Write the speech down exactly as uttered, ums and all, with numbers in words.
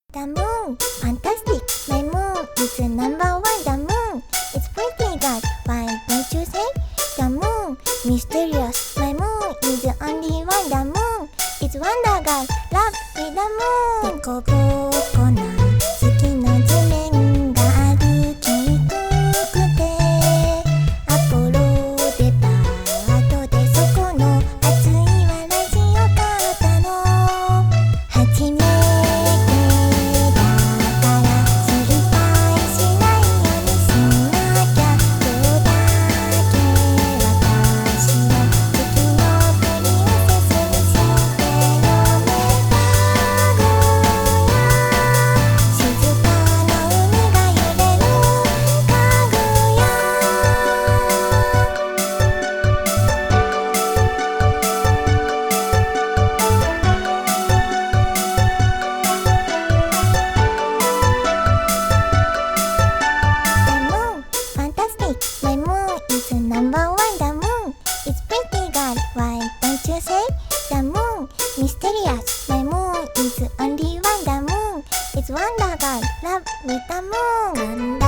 The moon, fantastic. My moon is the number one. The moon, it's pretty girl. Why don't you say? The moon, mysterious. My moon is the only one. The moon, it's wonder girl. Love with the moon. でこぼこな月の地面が歩きにくくて、アポロデパートでそこの熱いわラジオ買ったの。初めてだから心配しないようにしなきゃ。どうだけ私の月のプリンセスにしてよね。かぐや静かな海が揺れるかぐや。The moon, fantastic. My moon is the number one. The moon, it's pretty girl. Why don't you say? The moon, mysterious. My moon is the only one. The moon, it's wonder girl. Love with the moon.